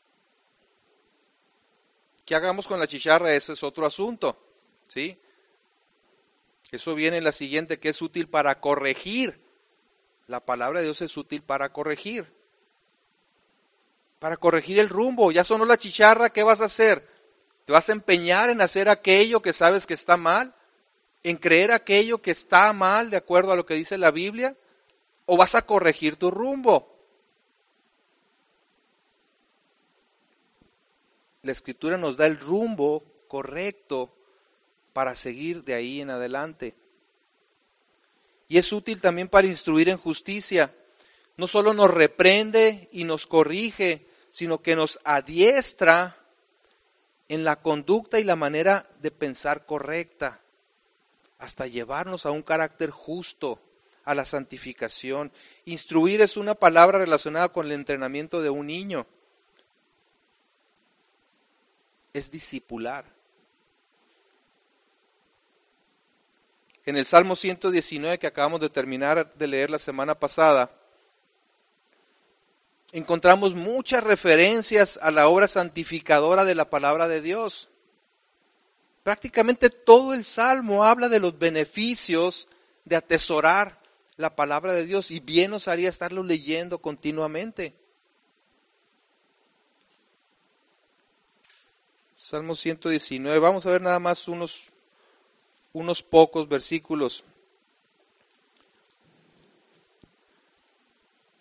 ¿Qué hagamos con la chicharra? Ese es otro asunto. ¿Sí? Eso viene en la siguiente, que es útil para corregir. La palabra de Dios es útil para corregir. Para corregir el rumbo. Ya sonó la chicharra, ¿qué vas a hacer? ¿Te vas a empeñar en hacer aquello que sabes que está mal? ¿En creer aquello que está mal de acuerdo a lo que dice la Biblia? ¿O vas a corregir tu rumbo? La Escritura nos da el rumbo correcto para seguir de ahí en adelante. Y es útil también para instruir en justicia. No solo nos reprende y nos corrige, sino que nos adiestra en la conducta y la manera de pensar correcta, hasta llevarnos a un carácter justo, a la santificación. Instruir es una palabra relacionada con el entrenamiento de un niño. Es discipular. En el Salmo ciento diecinueve que acabamos de terminar de leer la semana pasada, encontramos muchas referencias a la obra santificadora de la palabra de Dios. Prácticamente todo el Salmo habla de los beneficios de atesorar la palabra de Dios y bien nos haría estarlo leyendo continuamente. Salmo ciento diecinueve, vamos a ver nada más unos unos pocos versículos.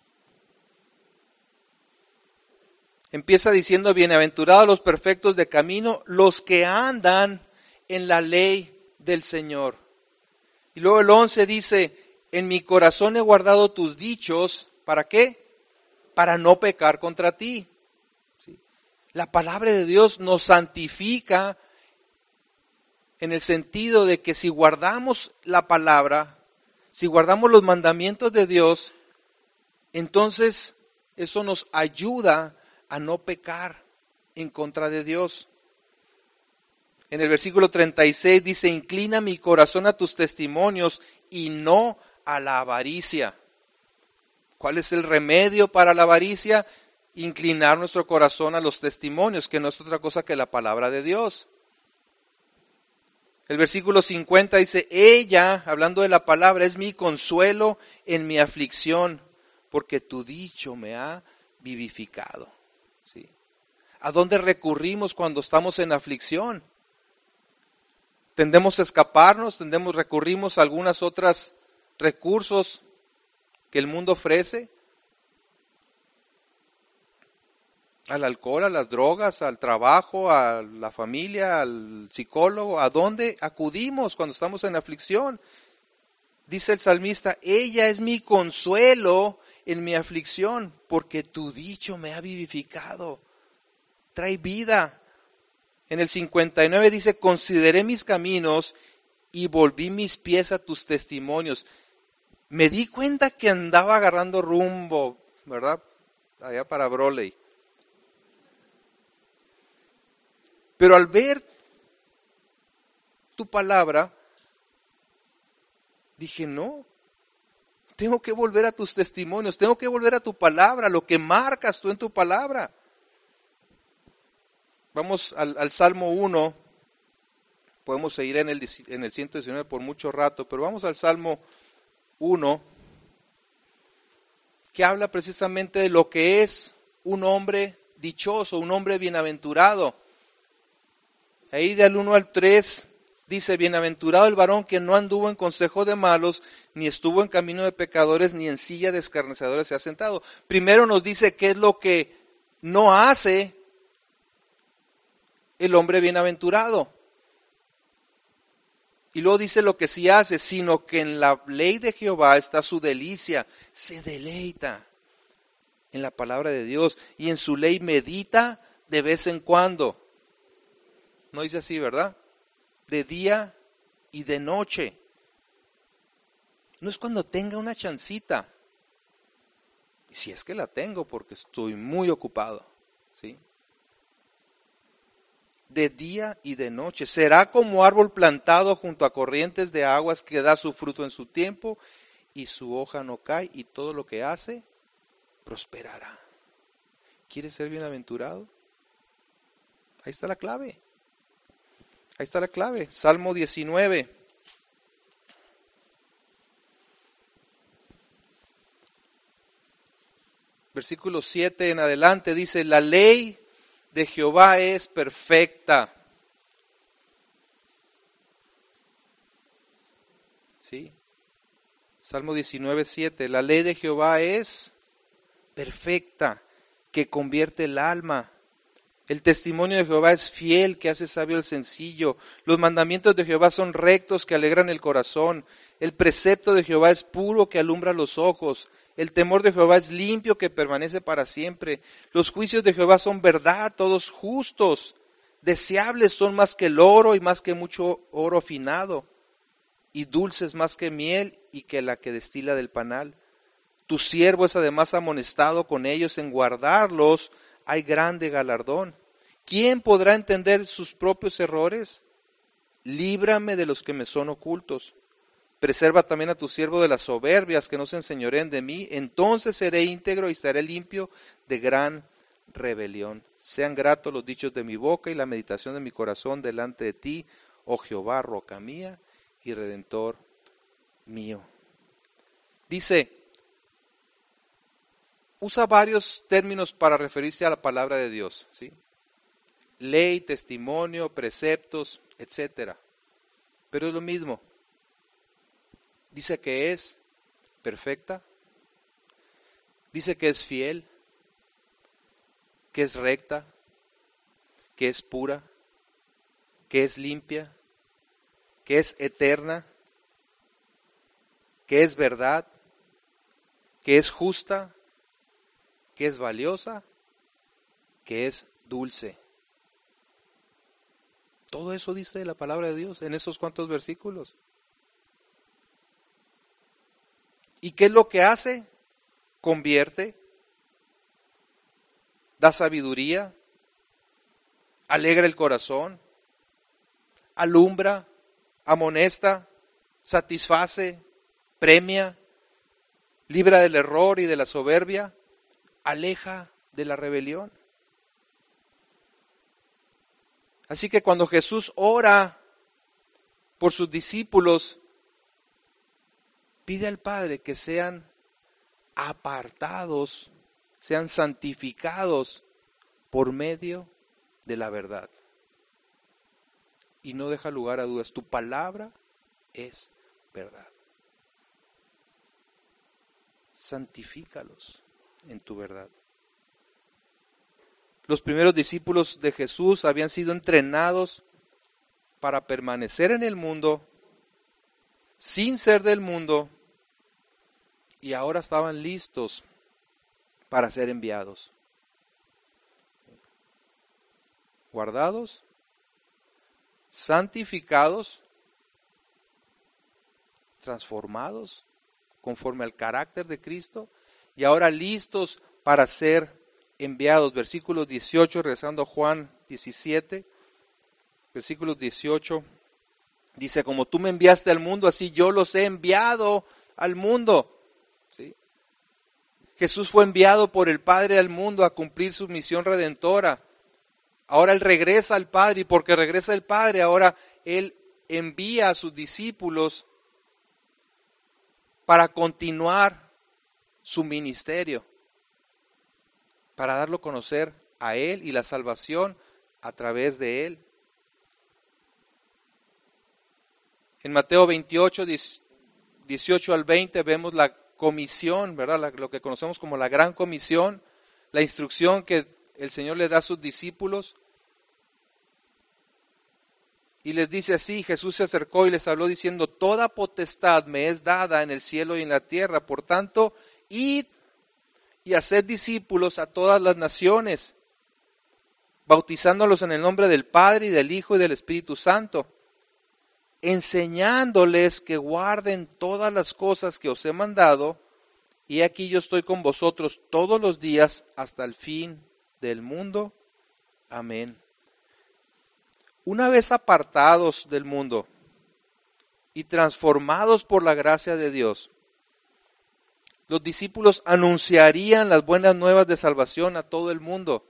Empieza diciendo, bienaventurados los perfectos de camino, los que andan en la ley del Señor. Y luego el once dice, en mi corazón he guardado tus dichos, ¿para qué? Para no pecar contra ti. ¿Sí? La palabra de Dios nos santifica en el sentido de que si guardamos la palabra, si guardamos los mandamientos de Dios, entonces eso nos ayuda a no pecar en contra de Dios. En el versículo treinta y seis dice, inclina mi corazón a tus testimonios y no a la avaricia. ¿Cuál es el remedio para la avaricia? Inclinar nuestro corazón a los testimonios, que no es otra cosa que la palabra de Dios. El versículo cincuenta dice, ella, hablando de la palabra, es mi consuelo en mi aflicción, porque tu dicho me ha vivificado. ¿Sí? ¿A dónde recurrimos cuando estamos en aflicción? Tendemos a escaparnos, tendemos, recurrimos a algunas otras recursos que el mundo ofrece, al alcohol, a las drogas, al trabajo, a la familia, al psicólogo. ¿A dónde acudimos cuando estamos en aflicción? Dice el salmista, ella es mi consuelo en mi aflicción, porque tu dicho me ha vivificado. Trae vida. En el cincuenta y nueve dice, consideré mis caminos y volví mis pies a tus testimonios. Me di cuenta que andaba agarrando rumbo, ¿verdad? Allá para Broley. Pero al ver tu palabra, dije, no, tengo que volver a tus testimonios, tengo que volver a tu palabra, lo que marcas tú en tu palabra. Vamos al, al Salmo uno, podemos seguir en el, en el ciento diecinueve por mucho rato, pero vamos al Salmo uno, que habla precisamente de lo que es un hombre dichoso, un hombre bienaventurado. Ahí del uno al tres dice, bienaventurado el varón que no anduvo en consejo de malos, ni estuvo en camino de pecadores, ni en silla de escarnecedores se ha sentado. Primero nos dice qué es lo que no hace el hombre bienaventurado. Y luego dice lo que sí hace, sino que en la ley de Jehová está su delicia, se deleita en la palabra de Dios y en su ley medita de vez en cuando. No dice así, ¿verdad? De día y de noche. No es cuando tenga una chancita. Si es que la tengo, porque estoy muy ocupado. ¿Sí? De día y de noche. Será como árbol plantado junto a corrientes de aguas que da su fruto en su tiempo y su hoja no cae y todo lo que hace prosperará. ¿Quieres ser bienaventurado? Ahí está la clave. Ahí está la clave. Salmo diecinueve. Versículo siete en adelante dice, la ley de Jehová es perfecta. ¿Sí? Salmo diecinueve, siete. La ley de Jehová es perfecta, que convierte el alma. El testimonio de Jehová es fiel, que hace sabio el sencillo. Los mandamientos de Jehová son rectos, que alegran el corazón. El precepto de Jehová es puro, que alumbra los ojos. El temor de Jehová es limpio, que permanece para siempre. Los juicios de Jehová son verdad, todos justos. Deseables son más que el oro y más que mucho oro afinado. Y dulces más que miel y que la que destila del panal. Tu siervo es además amonestado con ellos, en guardarlos hay grande galardón. ¿Quién podrá entender sus propios errores? Líbrame de los que me son ocultos. Preserva también a tu siervo de las soberbias, que no se enseñoreen de mí. Entonces seré íntegro y estaré limpio de gran rebelión. Sean gratos los dichos de mi boca y la meditación de mi corazón delante de ti, oh Jehová, roca mía y redentor mío. Dice, usa varios términos para referirse a la palabra de Dios, ¿sí? Ley, testimonio, preceptos, etcétera. Pero es lo mismo. Dice que es perfecta. Dice que es fiel. que es recta, que es pura, que es limpia, que es eterna, que es verdad, que es justa, que es valiosa, que es dulce. Todo eso dice la palabra de Dios en esos cuantos versículos. ¿Y qué es lo que hace? Convierte, da sabiduría, alegra el corazón, alumbra, amonesta, satisface, premia, libra del error y de la soberbia, aleja de la rebelión. Así que cuando Jesús ora por sus discípulos, pide al Padre que sean apartados, sean santificados por medio de la verdad. Y no deja lugar a dudas, tu palabra es verdad. Santifícalos en tu verdad. Los primeros discípulos de Jesús habían sido entrenados para permanecer en el mundo, sin ser del mundo, y ahora estaban listos para ser enviados. Guardados, santificados, transformados conforme al carácter de Cristo, y ahora listos para ser enviados. Versículos dieciocho, regresando a Juan diecisiete, versículos dieciocho, dice, como tú me enviaste al mundo, así yo los he enviado al mundo. ¿Sí? Jesús fue enviado por el Padre al mundo a cumplir su misión redentora. Ahora Él regresa al Padre, y porque regresa el Padre, ahora Él envía a sus discípulos para continuar su ministerio, para darlo a conocer a Él y la salvación a través de Él. En Mateo veintiocho, dieciocho al veinte vemos la comisión, ¿verdad? La, lo que conocemos como la gran comisión, la instrucción que el Señor le da a sus discípulos. Y les dice así, Jesús se acercó y les habló diciendo, toda potestad me es dada en el cielo y en la tierra, por tanto, id y haced discípulos a todas las naciones, bautizándolos en el nombre del Padre y del Hijo y del Espíritu Santo, enseñándoles que guarden todas las cosas que os he mandado, y aquí yo estoy con vosotros todos los días hasta el fin del mundo. Amén. Una vez apartados del mundo y transformados por la gracia de Dios, los discípulos anunciarían las buenas nuevas de salvación a todo el mundo.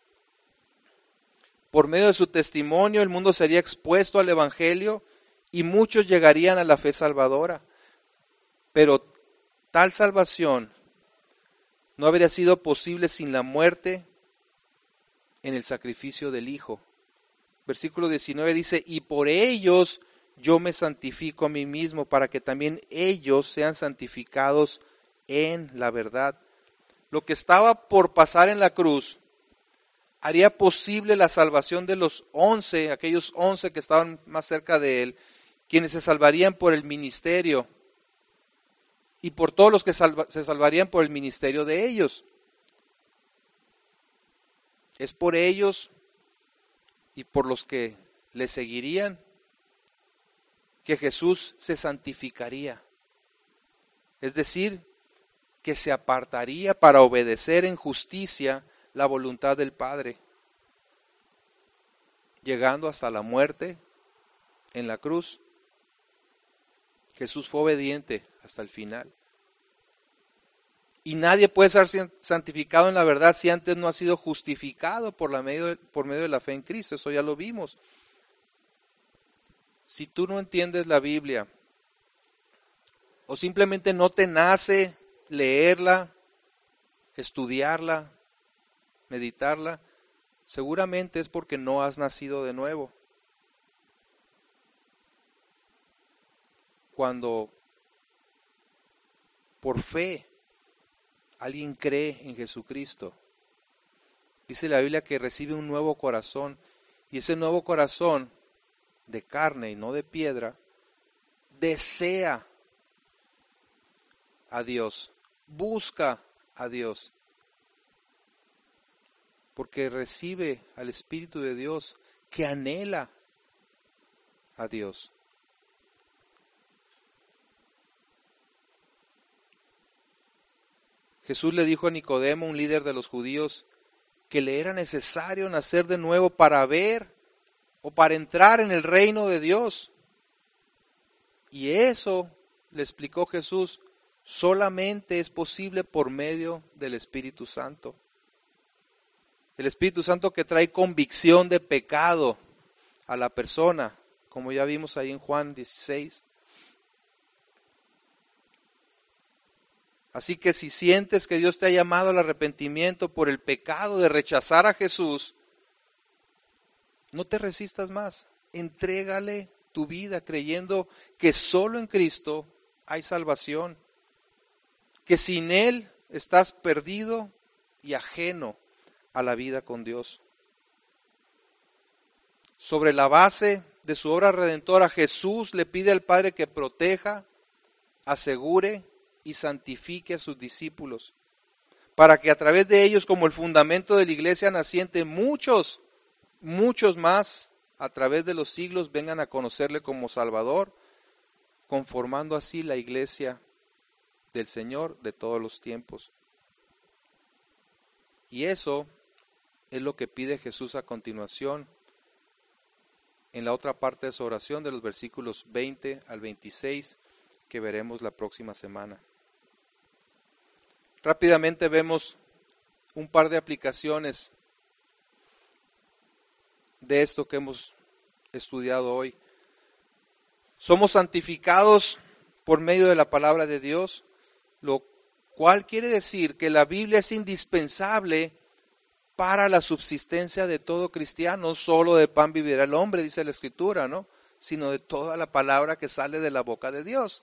Por medio de su testimonio, el mundo sería expuesto al Evangelio y muchos llegarían a la fe salvadora. Pero tal salvación no habría sido posible sin la muerte en el sacrificio del Hijo. Versículo diecinueve dice, y por ellos yo me santifico a mí mismo, para que también ellos sean santificados en la verdad. Lo que estaba por pasar en la cruz haría posible la salvación de los once, aquellos once que estaban más cerca de él, quienes se salvarían por el ministerio, y por todos los que salva, se salvarían por el ministerio de ellos. Es por ellos y por los que le seguirían que Jesús se santificaría. Es decir, que se apartaría para obedecer en justicia la voluntad del Padre, llegando hasta la muerte en la cruz. Jesús fue obediente hasta el final. Y nadie puede ser santificado en la verdad si antes no ha sido justificado por, la medio, por medio de la fe en Cristo. Eso ya lo vimos. Si tú no entiendes la Biblia, o simplemente no te nace leerla, estudiarla, meditarla, seguramente es porque no has nacido de nuevo. Cuando por fe alguien cree en Jesucristo, Dice la Biblia que recibe un nuevo corazón, y ese nuevo corazón de carne y no de piedra desea a Dios, busca a Dios, porque recibe al Espíritu de Dios que anhela a Dios. Jesús le dijo a Nicodemo, un líder de los judíos, que le era necesario nacer de nuevo para ver o para entrar en el reino de Dios. Y eso, le explicó Jesús, solamente es posible por medio del Espíritu Santo. El Espíritu Santo que trae convicción de pecado a la persona, como ya vimos ahí en Juan dieciséis. Así que si sientes que Dios te ha llamado al arrepentimiento por el pecado de rechazar a Jesús, no te resistas más. Entrégale tu vida creyendo que solo en Cristo hay salvación, que sin Él estás perdido y ajeno a la vida con Dios. Sobre la base de su obra redentora, Jesús le pide al Padre que proteja, asegure y santifique a sus discípulos, para que a través de ellos, como el fundamento de la iglesia naciente, muchos, muchos más, a través de los siglos, vengan a conocerle como Salvador, conformando así la iglesia del Señor de todos los tiempos. Y eso es lo que pide Jesús a continuación, en la otra parte de su oración, de los versículos veinte al veintiséis, que veremos la próxima semana. Rápidamente vemos un par de aplicaciones de esto que hemos estudiado hoy. Somos santificados por medio de la palabra de Dios, lo cual quiere decir que la Biblia es indispensable para la subsistencia de todo cristiano. No solo de pan vivirá el hombre, dice la Escritura, ¿no? Sino de toda la palabra que sale de la boca de Dios.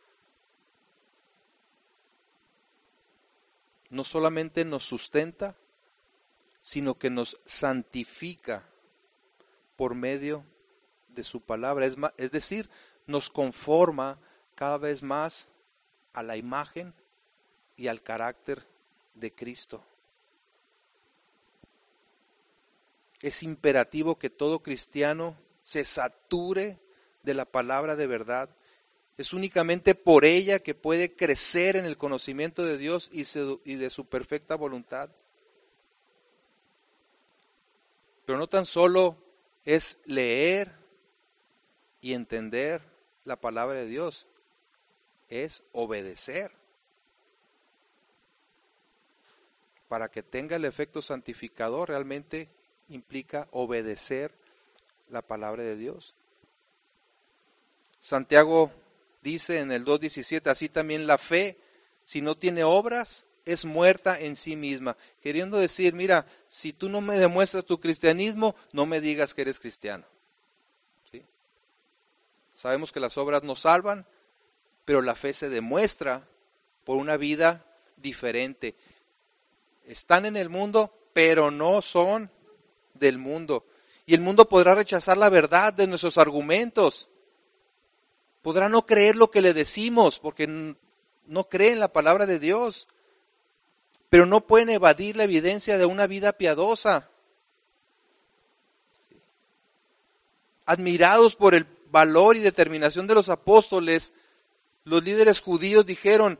No solamente nos sustenta, sino que nos santifica por medio de su palabra. Es, ma- es decir, nos conforma cada vez más a la imagen y al carácter de Cristo. Es imperativo que todo cristiano se sature de la palabra de verdad. Es únicamente por ella que puede crecer en el conocimiento de Dios y de su perfecta voluntad. Pero no tan solo es leer y entender la palabra de Dios, es obedecer. Para que tenga el efecto santificador, realmente implica obedecer la palabra de Dios. Santiago dice en el dos diecisiete, así también la fe, si no tiene obras, es muerta en sí misma. Queriendo decir, mira, si tú no me demuestras tu cristianismo, no me digas que eres cristiano. ¿Sí? Sabemos que las obras no salvan, pero la fe se demuestra por una vida diferente. Están en el mundo, pero no son del mundo. Y el mundo podrá rechazar la verdad de nuestros argumentos. Podrá no creer lo que le decimos, porque no creen la palabra de Dios. Pero no pueden evadir la evidencia de una vida piadosa. Admirados por el valor y determinación de los apóstoles, los líderes judíos dijeron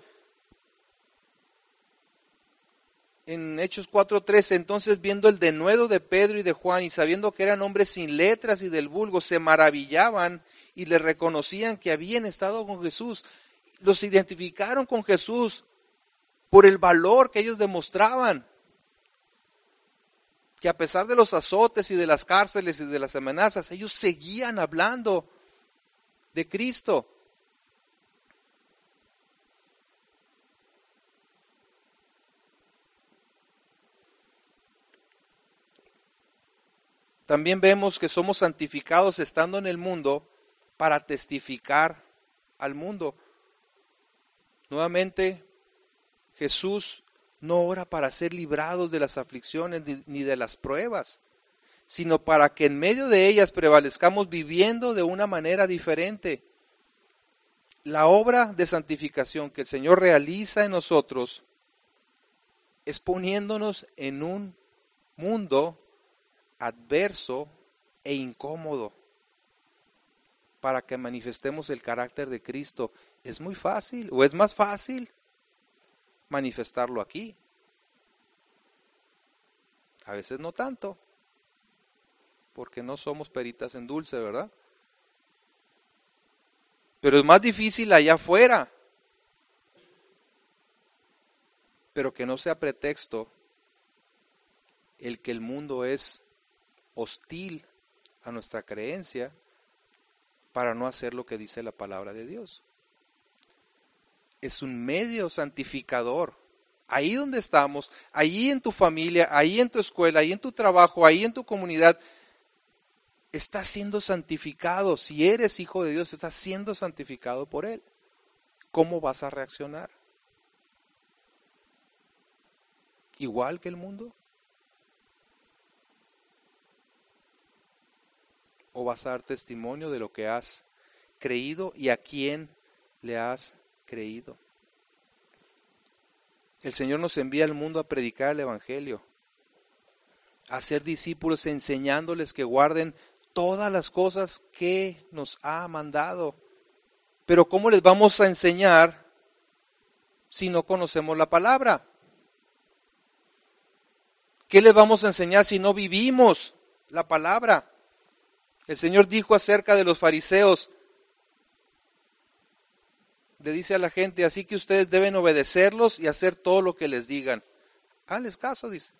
en Hechos cuatro trece, entonces viendo el denuedo de Pedro y de Juan y sabiendo que eran hombres sin letras y del vulgo, se maravillaban y le reconocían que habían estado con Jesús. Los identificaron con Jesús por el valor que ellos demostraban. Que a pesar de los azotes y de las cárceles y de las amenazas, ellos seguían hablando de Cristo. También vemos que somos santificados estando en el mundo para testificar al mundo. Nuevamente, Jesús no ora para ser librados de las aflicciones ni, ni de las pruebas, sino para que en medio de ellas prevalezcamos viviendo de una manera diferente. La obra de santificación que el Señor realiza en nosotros es poniéndonos en un mundo adverso e incómodo para que manifestemos el carácter de Cristo. Es muy fácil, o es más fácil manifestarlo aquí. A veces no tanto, porque no somos peritas en dulce, ¿verdad? Pero es más difícil allá afuera. Pero que no sea pretexto el que el mundo es hostil a nuestra creencia para no hacer lo que dice la palabra de Dios. Es un medio santificador. Ahí donde estamos, ahí en tu familia, ahí en tu escuela, ahí en tu trabajo, ahí en tu comunidad, estás siendo santificado. Si eres hijo de Dios, estás siendo santificado por Él. ¿Cómo vas a reaccionar? ¿Igual que el mundo? ¿O vas a dar testimonio de lo que has creído y a quién le has creído? El Señor nos envía al mundo a predicar el Evangelio, a ser discípulos enseñándoles que guarden todas las cosas que nos ha mandado. Pero ¿cómo les vamos a enseñar si no conocemos la palabra? ¿Qué les vamos a enseñar si no vivimos la palabra? El Señor dijo acerca de los fariseos, le dice a la gente, así que ustedes deben obedecerlos y hacer todo lo que les digan. Háganles caso, dice.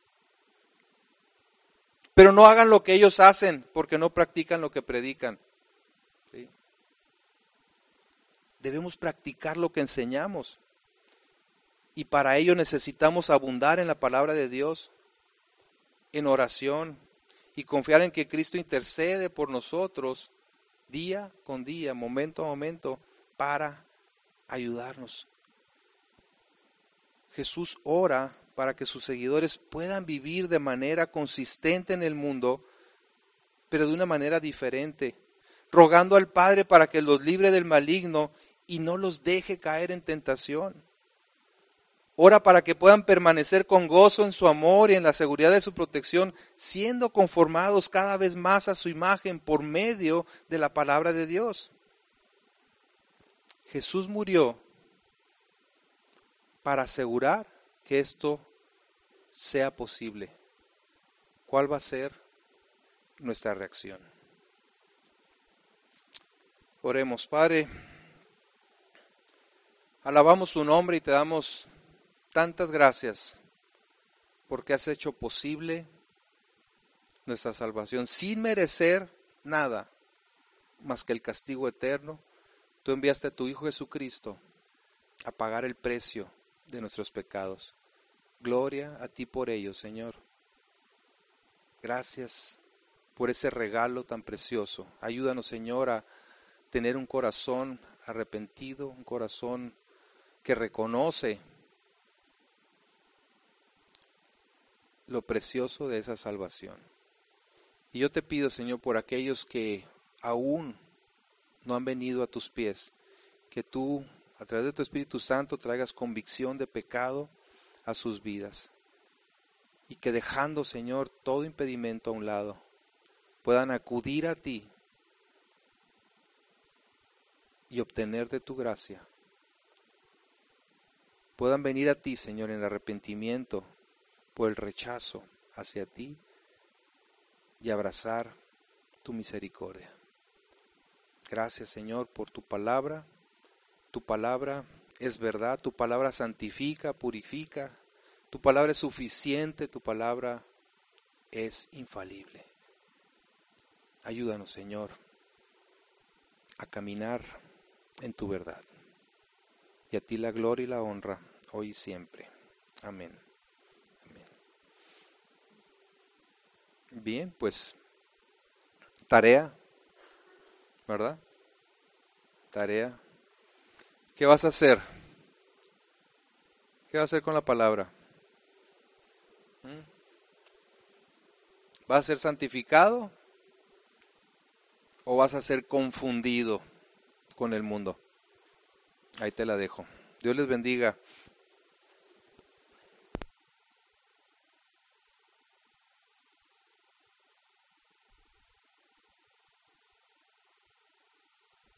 Pero no hagan lo que ellos hacen, porque no practican lo que predican. ¿Sí? Debemos practicar lo que enseñamos. Y para ello necesitamos abundar en la palabra de Dios, en oración, y confiar en que Cristo intercede por nosotros día con día, momento a momento, para ayudarnos. Jesús ora para que sus seguidores puedan vivir de manera consistente en el mundo, pero de una manera diferente, rogando al Padre para que los libre del maligno y no los deje caer en tentación. Ora para que puedan permanecer con gozo en su amor y en la seguridad de su protección, siendo conformados cada vez más a su imagen por medio de la palabra de Dios. Jesús murió para asegurar que esto sea posible. ¿Cuál va a ser nuestra reacción? Oremos, Padre. Alabamos tu nombre y te damos tantas gracias porque has hecho posible nuestra salvación sin merecer nada más que el castigo eterno. Tú enviaste a tu Hijo Jesucristo a pagar el precio de nuestros pecados. Gloria a ti por ello, Señor. Gracias por ese regalo tan precioso. Ayúdanos, Señor, a tener un corazón arrepentido, un corazón que reconoce lo precioso de esa salvación. Y yo te pido, Señor, por aquellos que aún no han venido a tus pies, que tú, a través de tu Espíritu Santo, traigas convicción de pecado a sus vidas. Y que dejando, Señor, todo impedimento a un lado, puedan acudir a ti y obtener de tu gracia. Puedan venir a ti, Señor, en el arrepentimiento por el rechazo hacia ti y abrazar tu misericordia. Gracias, Señor, por tu palabra. Tu palabra es verdad, tu palabra santifica, purifica, tu palabra es suficiente, tu palabra es infalible. Ayúdanos, Señor, a caminar en tu verdad. Y a ti la gloria y la honra, hoy y siempre. Amén. Amén. Bien, pues, tarea, ¿verdad? Tarea. ¿Qué vas a hacer? ¿Qué va a hacer con la palabra? ¿Mm? ¿Vas a ser santificado o vas a ser confundido con el mundo? Ahí te la dejo. Dios les bendiga.